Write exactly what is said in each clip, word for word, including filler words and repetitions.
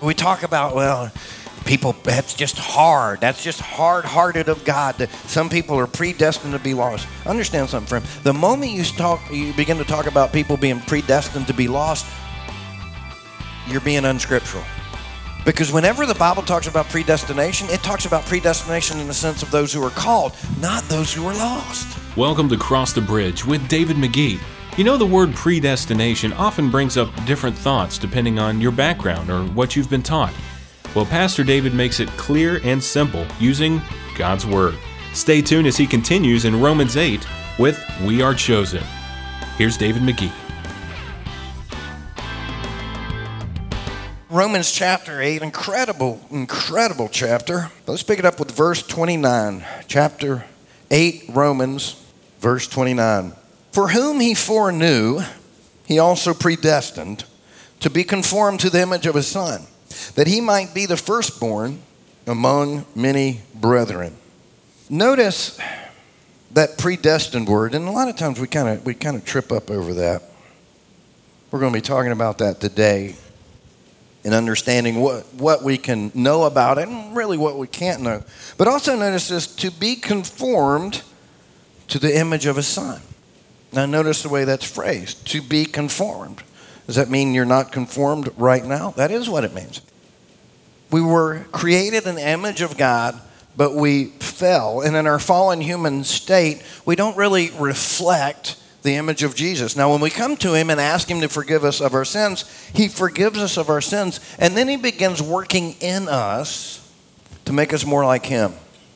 We talk about, well, people, that's just hard. That's just hard-hearted of God. That some people are predestined to be lost. Understand something, friend. The moment you talk, you begin to talk about people being predestined to be lost, you're being unscriptural. Because whenever the Bible talks about predestination, it talks about predestination in the sense of those who are called, not those who are lost. Welcome to Cross the Bridge with David McGee. You know, the word predestination often brings up different thoughts depending on your background or what you've been taught. Well, Pastor David makes it clear and simple using God's Word. Stay tuned as he continues in Romans eight with We Are Chosen. Here's David McGee. Romans chapter eight, incredible, incredible chapter. Let's pick it up with verse twenty-nine. Chapter eight, Romans, verse twenty-nine. For whom he foreknew, he also predestined to be conformed to the image of his Son, that he might be the firstborn among many brethren. Notice that predestined word, and a lot of times we kind of we kind of trip up over that. We're going to be talking about that today, and understanding what, what we can know about it and really what we can't know. But also notice this, to be conformed to the image of his Son. Now notice the way that's phrased, to be conformed. Does that mean you're not conformed right now? That is what it means. We were created in the image of God, but we fell. And in our fallen human state, we don't really reflect the image of Jesus. Now, when we come to him and ask him to forgive us of our sins, he forgives us of our sins, and then he begins working in us to make us more like him.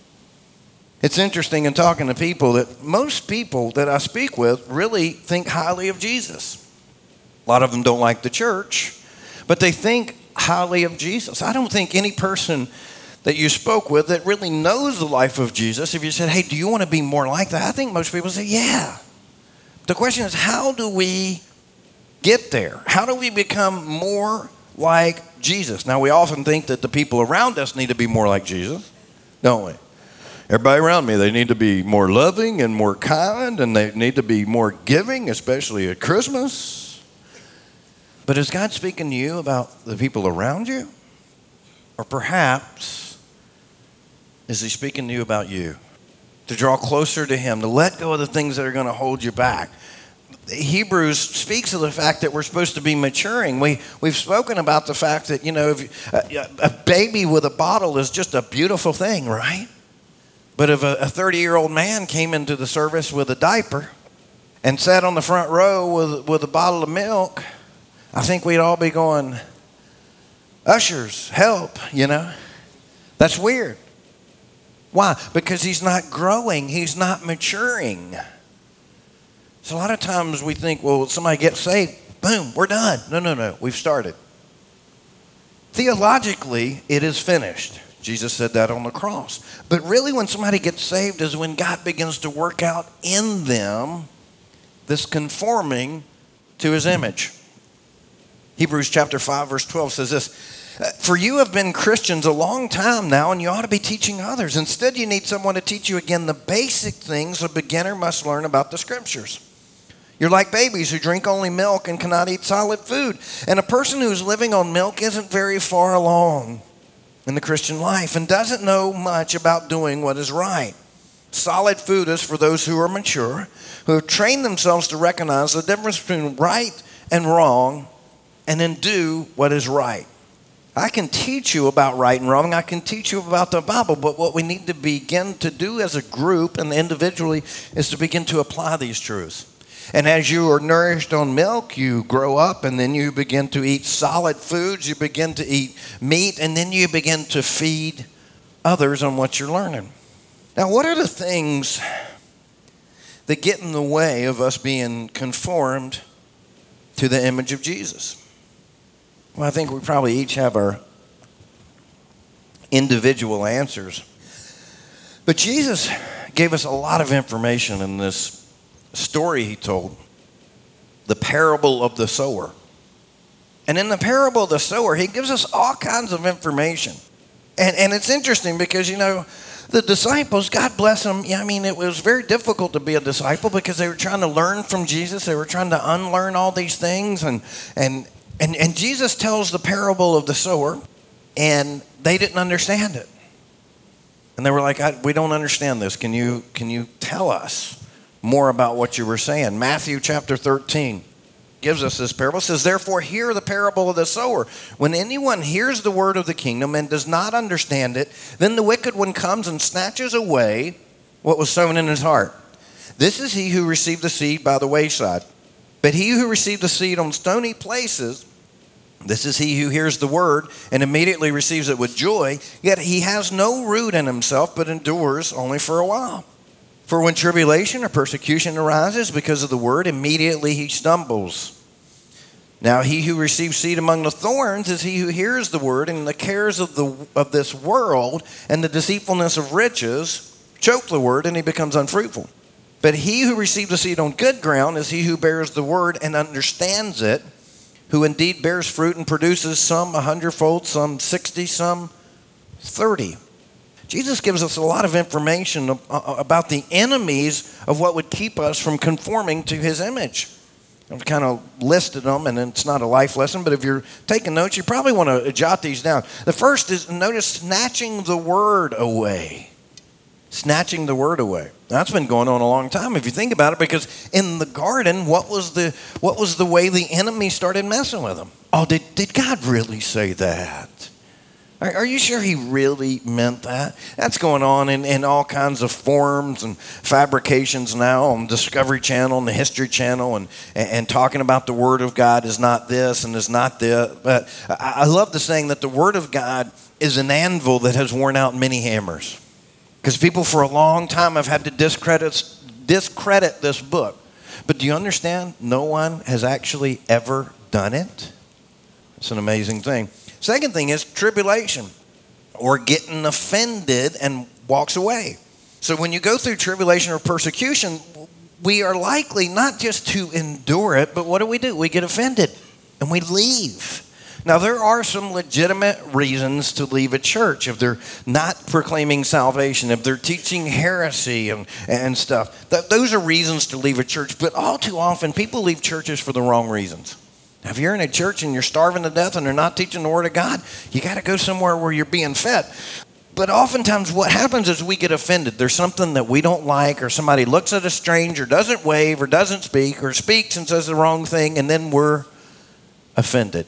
It's interesting in talking to people that most people that I speak with really think highly of Jesus. A lot of them don't like the church, but they think highly of Jesus. I don't think any person that you spoke with that really knows the life of Jesus, if you said, hey, do you want to be more like that? I think most people say, yeah. The question is, how do we get there? How do we become more like Jesus? Now, we often think that the people around us need to be more like Jesus, don't we? Everybody around me, they need to be more loving and more kind, and they need to be more giving, especially at Christmas. But is God speaking to you about the people around you? Or perhaps, is he speaking to you about you? To draw closer to him, to let go of the things that are going to hold you back. Hebrews speaks of the fact that we're supposed to be maturing. We, we've spoken about the fact that, you know, if a, a baby with a bottle is just a beautiful thing, right? But if a thirty-year-old man came into the service with a diaper and sat on the front row with, with a bottle of milk, I think we'd all be going, ushers, help, you know? That's weird. Why? Because he's not growing. He's not maturing. So a lot of times we think, well, somebody gets saved, boom, we're done. No, no, no, we've started. Theologically, it is finished. Jesus said that on the cross. But really when somebody gets saved is when God begins to work out in them this conforming to his image. Hebrews chapter five, verse twelve says this, for you have been Christians a long time now, and you ought to be teaching others. Instead, you need someone to teach you again the basic things a beginner must learn about the Scriptures. You're like babies who drink only milk and cannot eat solid food. And a person who's living on milk isn't very far along in the Christian life and doesn't know much about doing what is right. Solid food is for those who are mature, who have trained themselves to recognize the difference between right and wrong, and then do what is right. I can teach you about right and wrong. I can teach you about the Bible. But what we need to begin to do as a group and individually is to begin to apply these truths. And as you are nourished on milk, you grow up, and then you begin to eat solid foods. You begin to eat meat, and then you begin to feed others on what you're learning. Now, what are the things that get in the way of us being conformed to the image of Jesus? Well, I think we probably each have our individual answers. But Jesus gave us a lot of information in this story he told, the parable of the sower. And in the parable of the sower, he gives us all kinds of information. And, and it's interesting because, you know, the disciples, God bless them, yeah, I mean, it was very difficult to be a disciple because they were trying to learn from Jesus. They were trying to unlearn all these things. And, and, and, and Jesus tells the parable of the sower. And they didn't understand it. And they were like, I, we don't understand this. Can you, can you tell us more about what you were saying? Matthew chapter thirteen gives us this parable. It says, therefore, hear the parable of the sower. When anyone hears the word of the kingdom and does not understand it, then the wicked one comes and snatches away what was sown in his heart. This is he who received the seed by the wayside. But he who received the seed on stony places, this is he who hears the word and immediately receives it with joy, yet he has no root in himself, but endures only for a while. For when tribulation or persecution arises because of the word, immediately he stumbles. Now he who receives seed among the thorns is he who hears the word, and the cares of the of this world and the deceitfulness of riches choke the word, and he becomes unfruitful. But he who receives the seed on good ground is he who bears the word and understands it, who indeed bears fruit and produces some a hundredfold, some sixty, some thirty. Jesus gives us a lot of information about the enemies of what would keep us from conforming to his image. I've kind of listed them, and it's not a life lesson, but if you're taking notes, you probably want to jot these down. The first is, notice, snatching the word away. Snatching the word away. That's been going on a long time if you think about it, because in the garden, what was the what was the way the enemy started messing with them? Oh, did, did God really say that? Are, are you sure he really meant that? That's going on in, in all kinds of forms and fabrications now on Discovery Channel and the History Channel, and, and, and talking about the Word of God is not this and is not this. But I, I love the saying that the Word of God is an anvil that has worn out many hammers. Because people for a long time have had to discredit, discredit this book. But do you understand? No one has actually ever done it. It's an amazing thing. Second thing is tribulation, or getting offended and walks away. So when you go through tribulation or persecution, we are likely not just to endure it, but what do we do? We get offended and we leave. Now, there are some legitimate reasons to leave a church if they're not proclaiming salvation, if they're teaching heresy and, and stuff. Th- those are reasons to leave a church. But all too often, people leave churches for the wrong reasons. Now, if you're in a church and you're starving to death and they're not teaching the Word of God, you got to go somewhere where you're being fed. But oftentimes what happens is we get offended. There's something that we don't like, or somebody looks at a stranger, doesn't wave, or doesn't speak, or speaks and says the wrong thing, and then we're offended.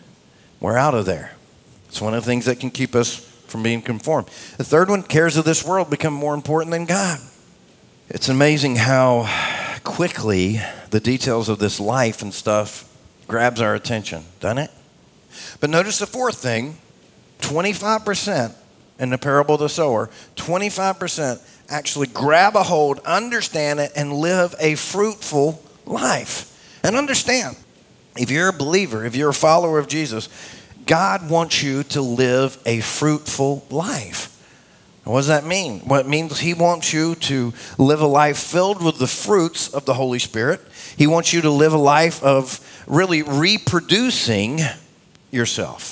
We're out of there. It's one of the things that can keep us from being conformed. The third one, cares of this world become more important than God. It's amazing how quickly the details of this life and stuff grabs our attention, doesn't it? But notice the fourth thing, twenty-five percent in the parable of the sower, twenty-five percent actually grab a hold, understand it, and live a fruitful life. And understand, if you're a believer, if you're a follower of Jesus, God wants you to live a fruitful life. What does that mean? Well, it means he wants you to live a life filled with the fruits of the Holy Spirit. He wants you to live a life of really reproducing yourself.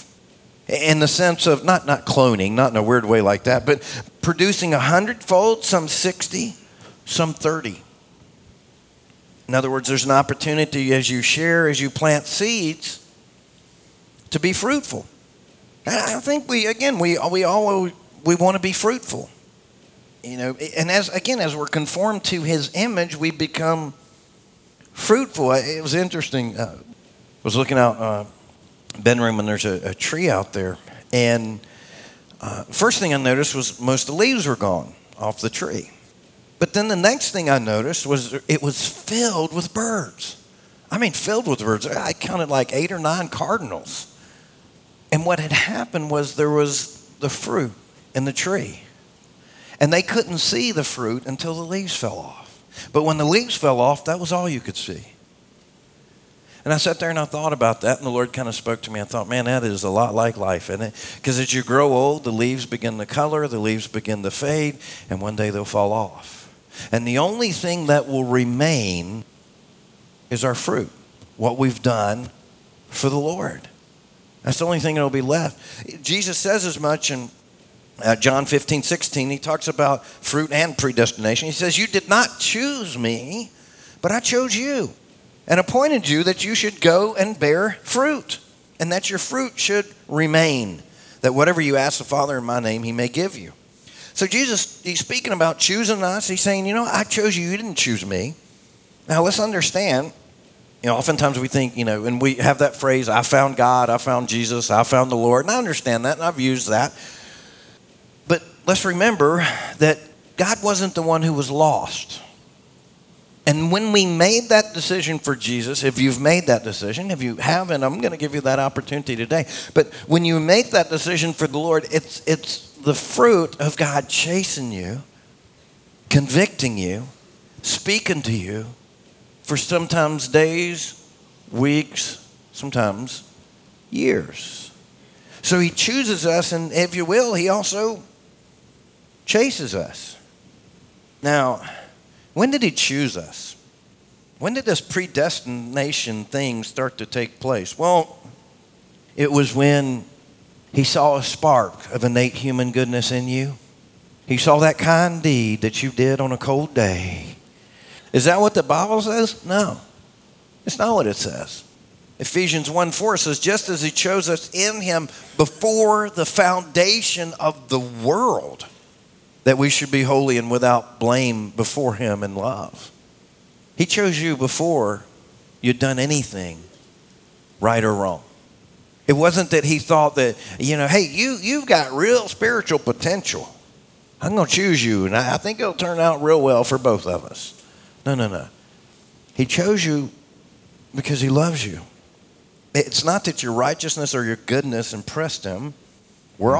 In the sense of not, not cloning, not in a weird way like that, but producing a hundredfold, some sixty, some thirty. In other words, there's an opportunity as you share, as you plant seeds, to be fruitful. And I think we, again, we we all we want to be fruitful, you know. And as again, as we're conformed to His image, we become fruitful. It was interesting. Uh, I was looking out uh, bedroom, and there's a, a tree out there, and uh, first thing I noticed was most of the leaves were gone off the tree. But then the next thing I noticed was it was filled with birds. I mean, filled with birds. I counted like eight or nine cardinals. And what had happened was there was the fruit in the tree. And they couldn't see the fruit until the leaves fell off. But when the leaves fell off, that was all you could see. And I sat there and I thought about that, and the Lord kind of spoke to me. I thought, man, that is a lot like life, isn't it? Because as you grow old, the leaves begin to color, the leaves begin to fade, and one day they'll fall off. And the only thing that will remain is our fruit, what we've done for the Lord. That's the only thing that will be left. Jesus says as much in uh, John fifteen, sixteen. He talks about fruit and predestination. He says, you did not choose me, but I chose you and appointed you that you should go and bear fruit, and that your fruit should remain, that whatever you ask the Father in my name, he may give you. So Jesus, he's speaking about choosing us. He's saying, you know, I chose you. You didn't choose me. Now, let's understand, you know, oftentimes we think, you know, and we have that phrase, I found God, I found Jesus, I found the Lord. And I understand that, and I've used that. But let's remember that God wasn't the one who was lost. And when we made that decision for Jesus, if you've made that decision, if you haven't, I'm going to give you that opportunity today. But when you make that decision for the Lord, it's it's the fruit of God chasing you, convicting you, speaking to you for sometimes days, weeks, sometimes years. So he chooses us, and if you will, he also chases us. Now, when did he choose us? When did this predestination thing start to take place? Well, it was when he saw a spark of innate human goodness in you. He saw that kind deed that you did on a cold day. Is that what the Bible says? No, it's not what it says. Ephesians one four says, just as he chose us in him before the foundation of the world, that we should be holy and without blame before him in love. He chose you before you'd done anything, right or wrong. It wasn't that he thought that, you know, hey, you, you've got real spiritual potential. I'm going to choose you, and I think it'll turn out real well for both of us. No, no, no. He chose you because he loves you. It's not that your righteousness or your goodness impressed him. We're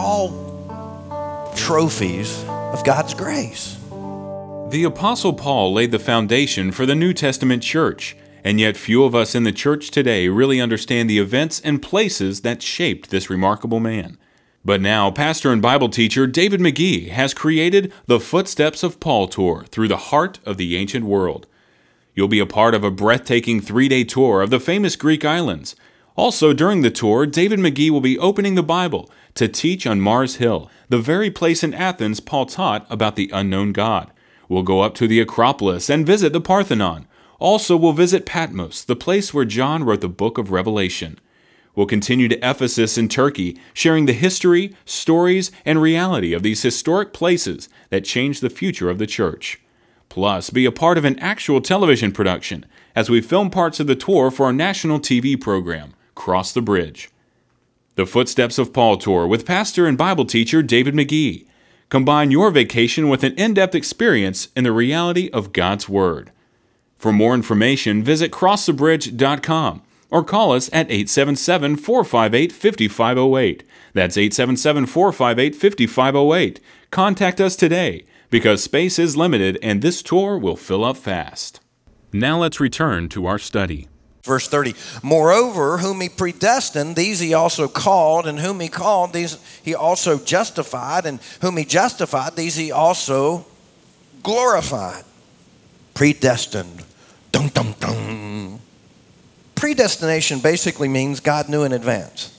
all trophies of God's grace. The Apostle Paul laid the foundation for the New Testament church, and yet few of us in the church today really understand the events and places that shaped this remarkable man. But now, pastor and Bible teacher David McGee has created the Footsteps of Paul tour through the heart of the ancient world. You'll be a part of a breathtaking three-day tour of the famous Greek islands. Also, during the tour, David McGee will be opening the Bible to teach on Mars Hill, the very place in Athens Paul taught about the unknown God. We'll go up to the Acropolis and visit the Parthenon. Also, we'll visit Patmos, the place where John wrote the book of Revelation. We'll continue to Ephesus in Turkey, sharing the history, stories, and reality of these historic places that changed the future of the church. Plus, be a part of an actual television production as we film parts of the tour for our national T V program, Cross the Bridge. The Footsteps of Paul tour with pastor and Bible teacher David McGee. Combine your vacation with an in-depth experience in the reality of God's Word. For more information, visit cross the bridge dot com or call us at eight seven seven, four five eight, five five zero eight. That's eight seven seven, four five eight, five five zero eight. Contact us today because space is limited and this tour will fill up fast. Now let's return to our study. Verse thirty, moreover, whom he predestined, these he also called, and whom he called, these he also justified, and whom he justified, these he also glorified. Predestined. Dun, dun, dun. Predestination basically means God knew in advance.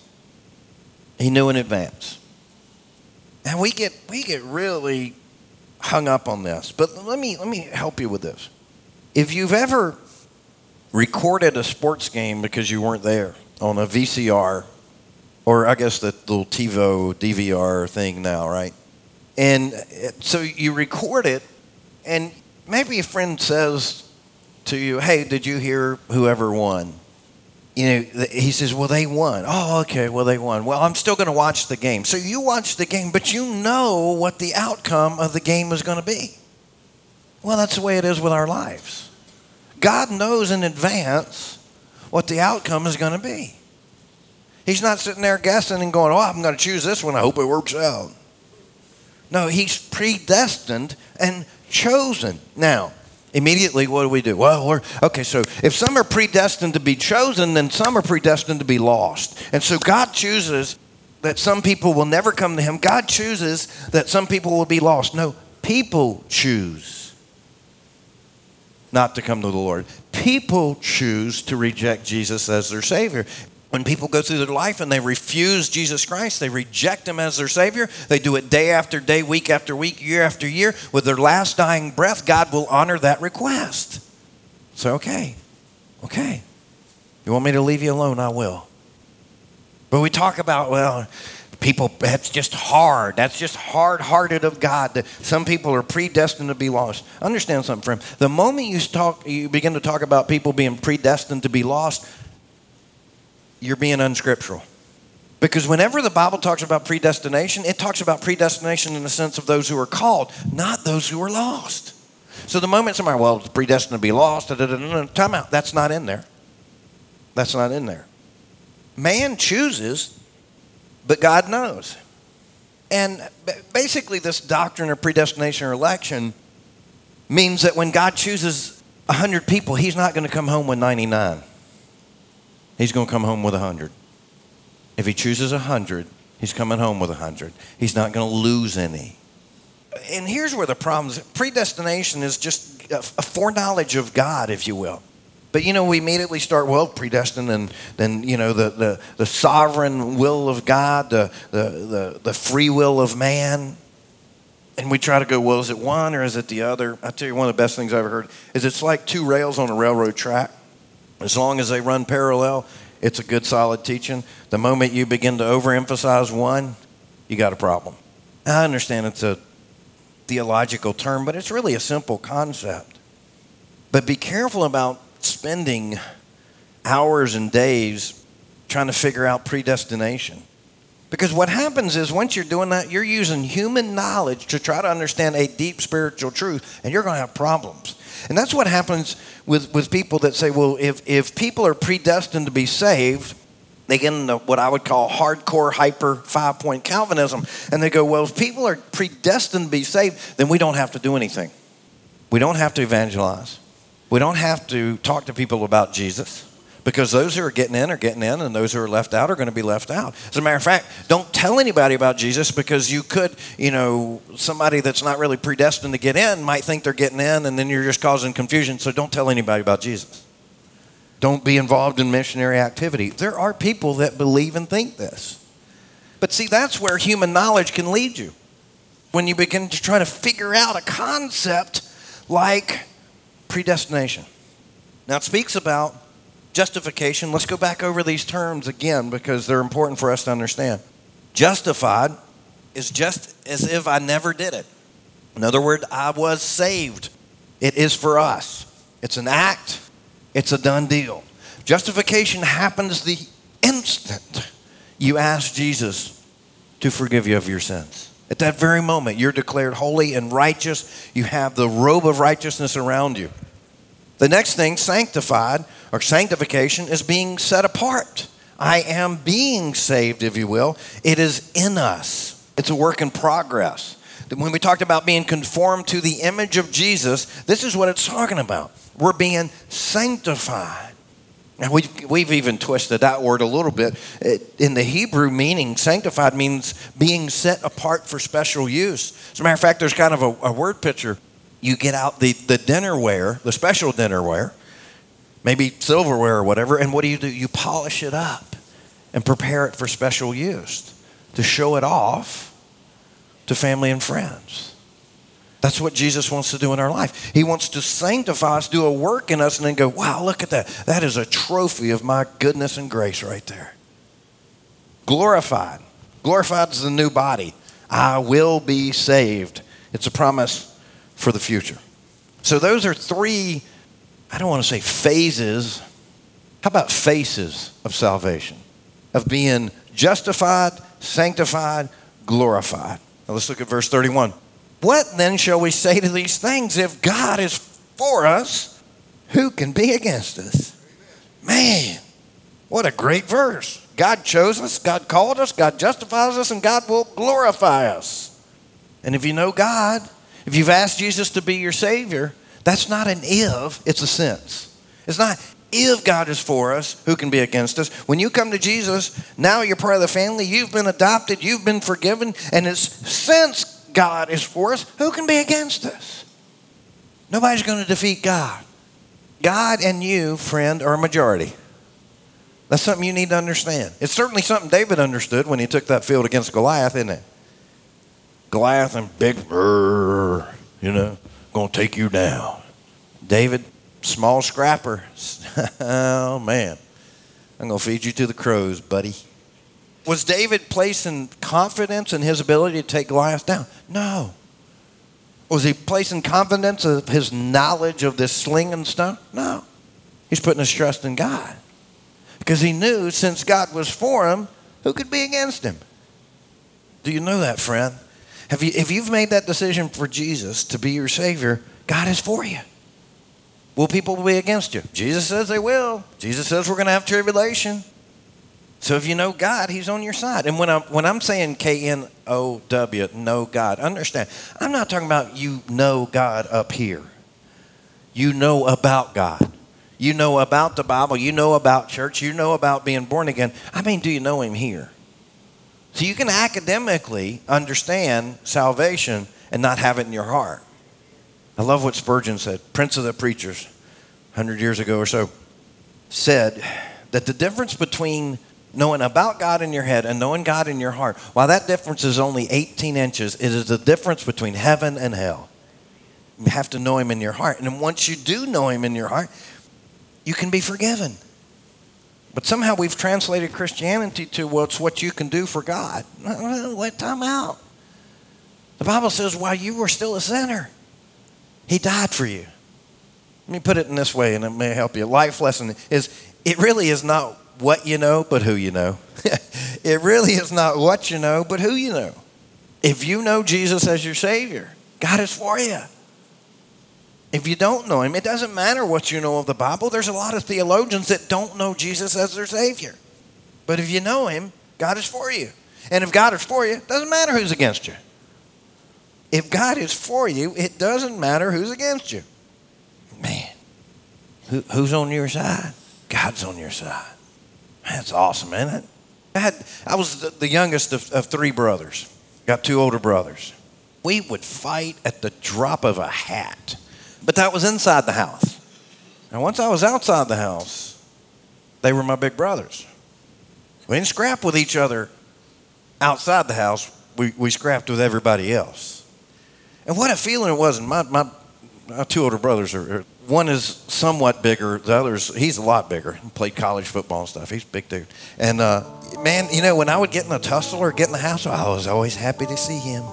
He knew in advance. And we get we get really hung up on this. But let me let me help you with this. If you've ever recorded a sports game because you weren't there on a V C R, or I guess the little TiVo D V R thing now, right? And so you record it, and maybe a friend says to you, hey, did you hear whoever won? You know, he says, well, they won. Oh, okay, well, they won. Well, I'm still going to watch the game. So you watch the game, but you know what the outcome of the game is going to be. Well, that's the way it is with our lives. God knows in advance what the outcome is going to be. He's not sitting there guessing and going, oh, I'm going to choose this one. I hope it works out. No, he's predestined and chosen. Now, immediately, what do we do? Well, we're, okay, so if some are predestined to be chosen, then some are predestined to be lost. And so God chooses that some people will never come to him. God chooses that some people will be lost. No, people choose not to come to the Lord. People choose to reject Jesus as their Savior. When people go through their life and they refuse Jesus Christ, they reject him as their Savior, they do it day after day, week after week, year after year, with their last dying breath, God will honor that request. So, okay, okay. You want me to leave you alone? I will. But we talk about, well, People, that's just hard. That's just hard-hearted of God. Some people are predestined to be lost. Understand something, friend. The moment you talk, you begin to talk about people being predestined to be lost, you're being unscriptural. Because whenever the Bible talks about predestination, it talks about predestination in the sense of those who are called, not those who are lost. So the moment somebody, well, it's predestined to be lost, da, da, da, da, time out. That's not in there. That's not in there. Man chooses, but God knows. And basically this doctrine of predestination or election means that when God chooses one hundred people, he's not going to come home with ninety-nine. He's going to come home with one hundred. If he chooses one hundred, he's coming home with one hundred. He's not going to lose any. And here's where the problem is. Predestination is just a foreknowledge of God, if you will. But, you know, we immediately start, well, predestined, and then, you know, the, the, the sovereign will of God, the, the, the, the free will of man. And we try to go, well, is it one or is it the other? I'll tell you one of the best things I've ever heard is it's like two rails on a railroad track. As long as they run parallel, it's a good, solid teaching. The moment you begin to overemphasize one, you got a problem. I understand it's a theological term, but it's really a simple concept. But be careful about spending hours and days trying to figure out predestination. Because what happens is once you're doing that, you're using human knowledge to try to understand a deep spiritual truth, and you're going to have problems. And that's what happens with, with people that say, well, if, if people are predestined to be saved, they get into what I would call hardcore, hyper, five-point Calvinism. And they go, well, if people are predestined to be saved, then we don't have to do anything. We don't have to evangelize. We don't have to talk to people about Jesus. Because those who are getting in are getting in, and those who are left out are going to be left out. As a matter of fact, don't tell anybody about Jesus, because you could, you know, somebody that's not really predestined to get in might think they're getting in, and then you're just causing confusion. So don't tell anybody about Jesus. Don't be involved in missionary activity. There are people that believe and think this. But see, that's where human knowledge can lead you. When you begin to try to figure out a concept like predestination. Now, it speaks about justification. Let's go back over these terms again because they're important for us to understand. Justified is just as if I never did it. In other words, I was saved. It is for us. It's an act. It's a done deal. Justification happens the instant you ask Jesus to forgive you of your sins. At that very moment, you're declared holy and righteous. You have the robe of righteousness around you. The next thing, sanctified, or sanctification, is being set apart. I am being saved, if you will. It is in us. It's a work in progress. When we talked about being conformed to the image of Jesus, this is what it's talking about. We're being sanctified. And we've, we've even twisted that word a little bit. It, in the Hebrew meaning, sanctified means being set apart for special use. As a matter of fact, there's kind of a, a word picture. You get out the, the dinnerware, the special dinnerware, maybe silverware or whatever, and what do you do? You polish it up and prepare it for special use, to show it off to family and friends. That's what Jesus wants to do in our life. He wants to sanctify us, do a work in us, and then go, wow, look at that. That is a trophy of my goodness and grace right there. Glorified. Glorified is the new body. I will be saved. It's a promise for the future. So those are three, I don't want to say phases. How about faces of salvation? Of being justified, sanctified, glorified. Now let's look at verse thirty-one. What then shall we say to these things? If God is for us, who can be against us? Man, what a great verse. God chose us, God called us, God justifies us, and God will glorify us. And if you know God, if you've asked Jesus to be your Savior, that's not an if, it's a since. It's not if God is for us, who can be against us? When you come to Jesus, now you're part of the family, you've been adopted, you've been forgiven, and it's since God is for us, who can be against us? Nobody's going to defeat God. God and you, friend, are a majority. That's something you need to understand. It's certainly something David understood when he took that field against Goliath, isn't it? Goliath and big, you know, going to take you down. David, small scrapper. Oh, man. I'm going to feed you to the crows, buddy. Was David placing confidence in his ability to take Goliath down? No. Was he placing confidence of his knowledge of this sling and stuff? No. He's putting his trust in God. Because he knew since God was for him, who could be against him? Do you know that, friend? Have you, if you've made that decision for Jesus to be your Savior, God is for you. Will people be against you? Jesus says they will. Jesus says we're going to have tribulation. So if you know God, he's on your side. And when I'm, when I'm saying K N O W, know God, understand, I'm not talking about you know God up here. You know about God. You know about the Bible. You know about church. You know about being born again. I mean, do you know him here? So you can academically understand salvation and not have it in your heart. I love what Spurgeon said, Prince of the Preachers, one hundred years ago or so, said that the difference between knowing about God in your head and knowing God in your heart, while that difference is only eighteen inches, it is the difference between heaven and hell. You have to know him in your heart. And then once you do know him in your heart, you can be forgiven. But somehow we've translated Christianity to, well, it's what you can do for God. Wait, time out. The Bible says while you were still a sinner, he died for you. Let me put it in this way, and it may help you. Life lesson is, it really is not what you know, but who you know. It really is not what you know, but who you know. If you know Jesus as your Savior, God is for you. If you don't know him, it doesn't matter what you know of the Bible. There's a lot of theologians that don't know Jesus as their Savior. But if you know him, God is for you. And if God is for you, it doesn't matter who's against you. If God is for you, it doesn't matter who's against you. Man, who, who's on your side? God's on your side. That's awesome, isn't it? I, had, I was the, the youngest of, of three brothers. Got two older brothers. We would fight at the drop of a hat. But that was inside the house. And once I was outside the house, they were my big brothers. We didn't scrap with each other outside the house. We, we scrapped with everybody else. And what a feeling it was. And my, my, my two older brothers, are, are one is somewhat bigger. The other's, he's a lot bigger. He played college football and stuff. He's a big dude. And, uh, man, you know, when I would get in a tussle or get in the house, I was always happy to see him.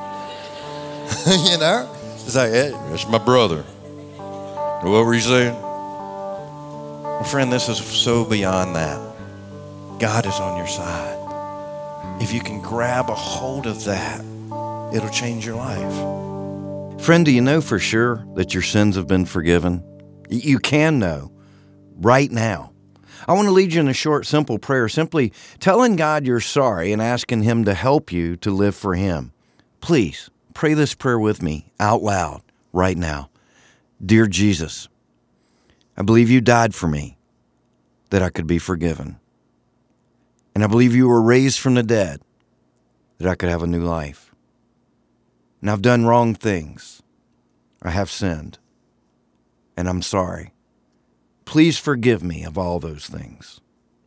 You know? It's like, hey, it's my brother. What were you saying? Well, friend, this is so beyond that. God is on your side. If you can grab a hold of that, it'll change your life. Friend, do you know for sure that your sins have been forgiven? You can know right now. I want to lead you in a short, simple prayer, simply telling God you're sorry and asking him to help you to live for him. Please pray this prayer with me out loud right now. Dear Jesus, I believe you died for me that I could be forgiven. And I believe you were raised from the dead that I could have a new life. And I've done wrong things. I have sinned. And I'm sorry. Please forgive me of all those things.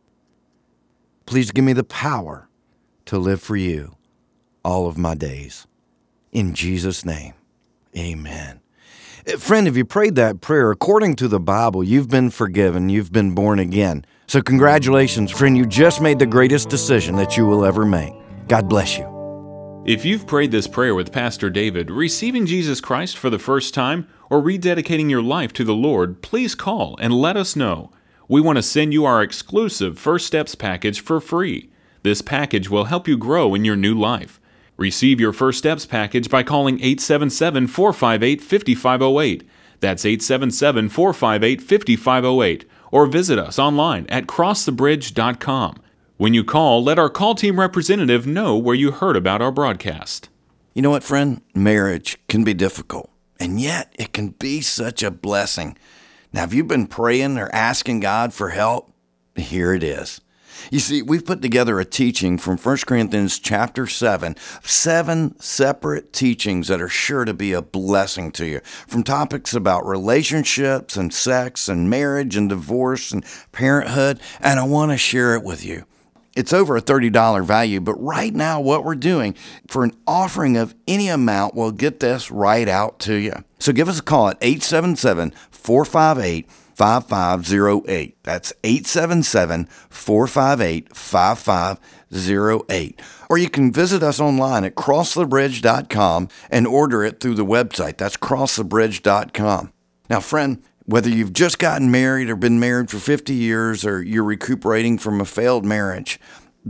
Please give me the power to live for you all of my days. In Jesus' name, amen. Friend, if you prayed that prayer, according to the Bible, you've been forgiven, you've been born again. So congratulations, friend, you just made the greatest decision that you will ever make. God bless you. If you've prayed this prayer with Pastor David, receiving Jesus Christ for the first time, or rededicating your life to the Lord, please call and let us know. We want to send you our exclusive First Steps package for free. This package will help you grow in your new life. Receive your First Steps package by calling eight seven seven, four five eight, five five zero eight. That's eight seven seven, four five eight, five five zero eight. Or visit us online at cross the bridge dot com. When you call, let our call team representative know where you heard about our broadcast. You know what, friend? Marriage can be difficult, and yet it can be such a blessing. Now, have you been praying or asking God for help? Here it is. You see, we've put together a teaching from First Corinthians chapter seven, seven separate teachings that are sure to be a blessing to you, from topics about relationships and sex and marriage and divorce and parenthood, and I want to share it with you. It's over a thirty dollars value, but right now what we're doing for an offering of any amount, we'll get this right out to you. So give us a call at eight seven seven, four five eight, five five zero eight. That's eight seven seven, four five eight, five five zero eight. Or you can visit us online at cross the bridge dot com and order it through the website. That's cross the bridge dot com. Now, friend, whether you've just gotten married or been married for fifty years or you're recuperating from a failed marriage,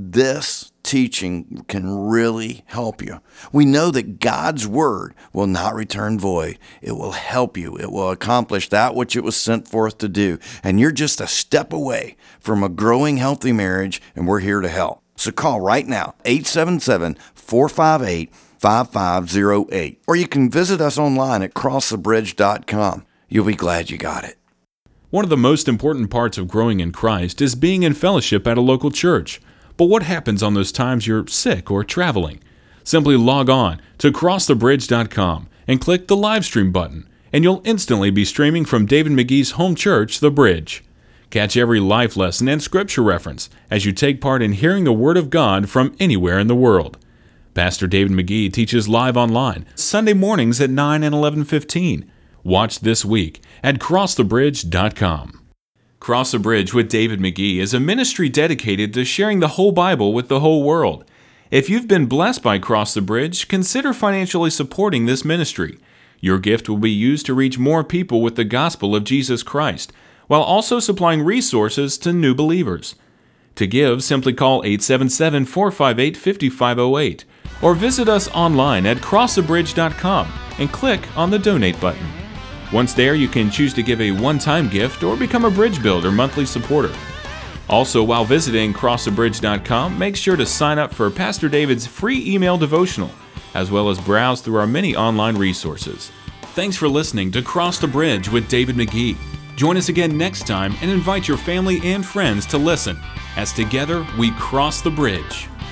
this teaching can really help you. We know that God's word will not return void. It will help you. It will accomplish that which it was sent forth to do. And you're just a step away from a growing, healthy marriage, and we're here to help. So call right now, eight seven seven, four five eight, five five zero eight. Or you can visit us online at cross the bridge dot com. You'll be glad you got it. One of the most important parts of growing in Christ is being in fellowship at a local church. But what happens on those times you're sick or traveling? Simply log on to cross the bridge dot com and click the live stream button, and you'll instantly be streaming from David McGee's home church, The Bridge. Catch every life lesson and scripture reference as you take part in hearing the Word of God from anywhere in the world. Pastor David McGee teaches live online Sunday mornings at nine and eleven fifteen. Watch this week at cross the bridge dot com. Cross the Bridge with David McGee is a ministry dedicated to sharing the whole Bible with the whole world. If you've been blessed by Cross the Bridge, consider financially supporting this ministry. Your gift will be used to reach more people with the gospel of Jesus Christ, while also supplying resources to new believers. To give, simply call eight seven seven, four five eight, five five zero eight or visit us online at cross the bridge dot com and click on the Donate button. Once there, you can choose to give a one-time gift or become a bridge builder monthly supporter. Also, while visiting cross the bridge dot com, make sure to sign up for Pastor David's free email devotional, as well as browse through our many online resources. Thanks for listening to Cross the Bridge with David McGee. Join us again next time and invite your family and friends to listen, as together we cross the bridge.